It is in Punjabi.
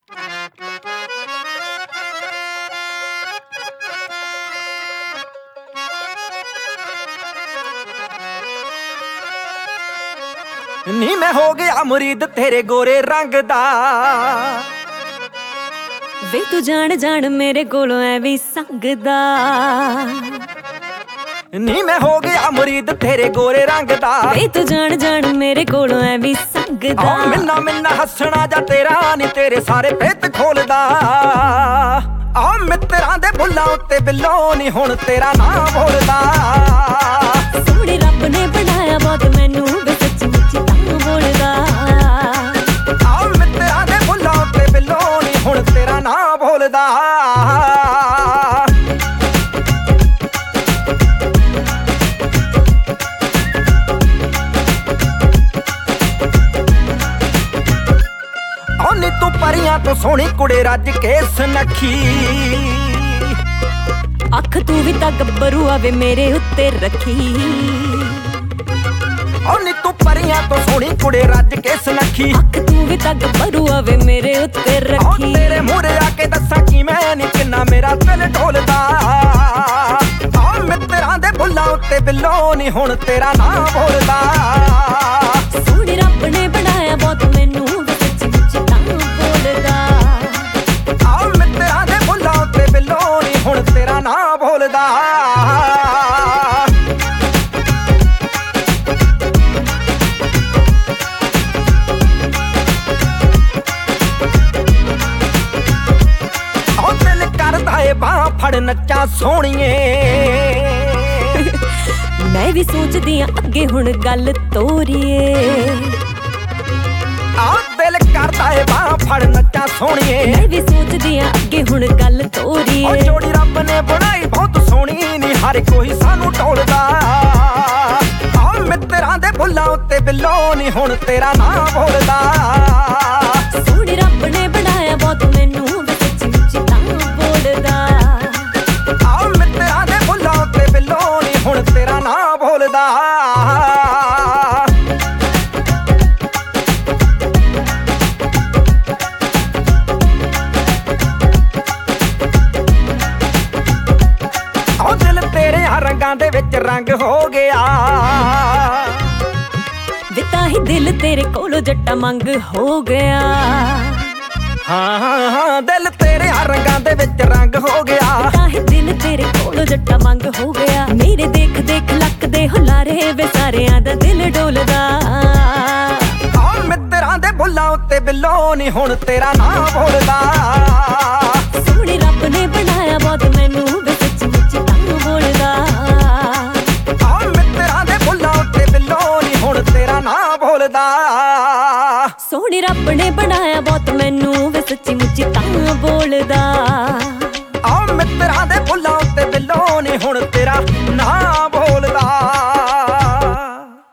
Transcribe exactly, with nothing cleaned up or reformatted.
ਨੀ ਮੈਂ ਹੋ ਗਿਆ ਮੁਰੀਦ ਤੇਰੇ ਗੋਰੇ ਰੰਗ ਦਾ। ਵੇ ਤੂੰ ਜਾਣ ਜਾਣ ਮੇਰੇ ਕੋਲੋਂ ਐ ਵੀ ਸੰਗਦਾ। ਨੀ ਮੈਂ ਹੋ ਗਿਆ ਮੁਰੀਦ ਤੇਰੇ ਗੋਰੇ ਰੰਗ ਦਾ। ਵੇ ਤੂੰ ਜਾਣ ਜਾਣ ਮੇਰੇ ਕੋਲੋਂ ਐ ਵੀ ਸੰਗਦਾ। ਆ ਮਿੰਨਾ ਮਿੰਨਾ ਹੱਸਣਾ ਜਾਂ ਤੇਰਾ ਨੀ ਤੇਰੇ ਸਾਰੇ ਭੇਤ ਖੋਲਦਾ। ਆ ਮਿੱਤਰਾਂ ਦੇ ਬੁੱਲਾਂ ਉੱਤੇ ਬਿੱਲੋ ਨੀ ਹੁਣ ਤੇਰਾ ਨਾਂ ਬੋਲਦਾ। ਸੋਹਣੇ ਰੱਬ ਨੇ ਬਣਾਇਆ ਬਹੁਤ ਮੈਨੂੰ ਵੇ ਸੱਚੀ ਮੁੱਚੀ ਤਾਂ ਬੋਲਦਾ। ਆ ਮਿੱਤਰਾਂ ਦੇ ਬੁੱਲਾਂ ਉੱਤੇ ਬਿੱਲੋ ਨੀ ਹੁਣ ਤੇਰਾ ਨਾਂ ਬੋਲਦਾ। ਨੀ ਤੂੰ ਪਰੀਆਂ ਤੋਂ ਸੋਹਣੀ ਕੁੜੇ ਰੱਜ ਕੇ ਸੁਨੱਖੀ। ਅੱਖ ਤੂੰ ਵੀ ਤਾਂ ਗੱਭਰੂ ਆਵੇ ਮੇਰੇ ਉੱਤੇ ਰੱਖੀ। ਓ ਨੀ ਤੂੰ ਪਰੀਆਂ ਤੋਂ ਸੋਹਣੀ ਕੁੜੇ ਰੱਜ ਕੇ ਸੁਨੱਖੀ। ਅੱਖ ਤੂੰ ਵੀ ਤਾਂ ਗੱਭਰੂ ਆਵੇ ਮੇਰੇ ਉੱਤੇ ਰੱਖੀ। ਓ ਤੇਰੇ ਮੂਹਰੇ ਆ ਕੇ ਦੱਸਾਂ ਕਿ ਮੈਂ ਨੀ ਕਿੰਨਾ ਮੇਰਾ ਦਿਲ ਢੋਲਦਾ। ਆ ਮਿੱਤਰਾਂ ਦੇ ਬੁੱਲਾਂ ਉੱਤੇ ਬਿੱਲੋ ਨੀ ਹੁਣ ਤੇਰਾ ਨਾਂ ਬੋਲਦਾ। ਸੋਹਣੇ ਰੱਬ ਨੇ ਬਣਾਇਆ ਬਹੁਤ ਮੈਨੂੰ ਵੇ ਸੱਚੀ ਮੁੱਚੀ ਤਾਂ ਬੋਲਦਾ। ਆ ਮਿੱਤਰਾਂ ਦੇ ਬੁੱਲਾਂ ਉੱਤੇ ਬਿੱਲੋ ਨੀ ਹੁਣ ਤੇਰਾ ਨਾਂ ਬੋਲਦਾ। ਉਹ ਦਿਲ ਕਰਦਾ ਏ ਬਾਂਹ ਫੜ ਨੱਚਾਂ ਸੋਹਣੀਏ। ਮੈਂ ਵੀ ਸੋਚਦੀ ਆਂ ਅੱਗੇ ਹੁਣ ਗੱਲ ਤੋਰੀਏ। ਆ ਦਿਲ ਕਰਦਾ ਏ ਬਾਂਹ ਫੜ ਨੱਚਾਂ ਸੋਹਣੀਏ। ਮੈਂ ਵੀ ਸੋਚਦੀ ਆਂ ਅੱਗੇ ਹੁਣ ਗੱਲ ਤੋਰੀਏ। ਓ ਜੋੜੀ ਰੱਬ ਨੇ ਬਣਾਈ ਬਹੁਤ ਸੋਹਣੀ ਨੀ ਹਰ ਕੋਈ ਸਾਨੂੰ ਟੋਲਦਾ। ਆ ਮਿੱਤਰਾਂ ਦੇ ਬੁੱਲਾਂ ਉੱਤੇ ਬਿੱਲੋ ਨੀ ਹੁਣ ਤੇਰਾ ਨਾਂ ਬੋਲਦਾ। ਸੋਹਣੇ ਰੱਬ ਨੇ ਬਣਾਇਆ ਬਹੁਤ ਮੈਨੂੰ ਵੇ ਸੱਚੀ ਮੁੱਚੀ ਤਾਂ ਬੋਲਦਾ। ਆ ਮਿੱਤਰਾਂ ਦੇ ਬੁੱਲਾਂ ਉੱਤੇ ਬਿੱਲੋ ਨੀ ਹੁਣ ਤੇਰਾ ਨਾਂ ਬੋਲਦਾ। ਉਹ ਦਿਲ ਤੇਰੇ ਰੰਗਾਂ ਦੇ ਵਿੱਚ ਰੰਗ ਹੋ ਗਿਆ। ਵੇ ਤਾਂ ਹੀ ਦਿਲ ਤੇਰੇ ਕੋਲੋਂ ਜੱਟਾ ਮੰਗ ਹੋ ਗਿਆ। ਹਾਂ ਹਾਂ ਹਾਂ ਦਿਲ ਤੇਰੇ ਰੰਗਾਂ ਦੇ ਵਿੱਚ ਰੰਗ ਹੋ ਗਿਆ। ਤਾਂ ਹੀ ਦਿਲ ਤੇਰੇ ਕੋਲੋਂ ਜੱਟਾ ਮੰਗ ਹੋ ਗਿਆ। ਮੇਰੇ ਦੇਖ ਦੇਖ ਲੱਕਦੇ ਹੁਲਾਰੇ ਵੇ ਸਾਰਿਆਂ ਦਾ ਦਿਲ ਡੋਲਦਾ। ਆ ਮਿੱਤਰਾਂ ਦੇ ਬੁੱਲਾਂ ਉੱਤੇ ਬਿੱਲੋ ਨੀ ਹੁਣ ਤੇਰਾ ਨਾਂ ਬੋਲਦਾ। ਸੋਹਣੇ ਰੱਬ ਨੇ ਬਣਾਇਆ ਬਹੁਤ ਮੈਨੂੰ ਵੇ ਸੱਚੀ ਮੁੱਚੀ ਤਾਂ ਬੋਲਦਾ। ਆ ਮਿੱਤਰਾਂ ਦੇ ਬੁੱਲਾਂ ਉੱਤੇ ਬਿੱਲੋ ਨੀ ਹੁਣ ਤੇਰਾ ਨਾਂ ਬੋਲਦਾ। ਸੋਹਣੇ ਰੱਬ ਨੇ ਬਣਾਇਆ ਬਹੁਤ ਮੈਨੂੰ ਵੇ ਸੱਚੀ ਮੁੱਚੀ ਤਾਂ ਬੋਲਦਾ।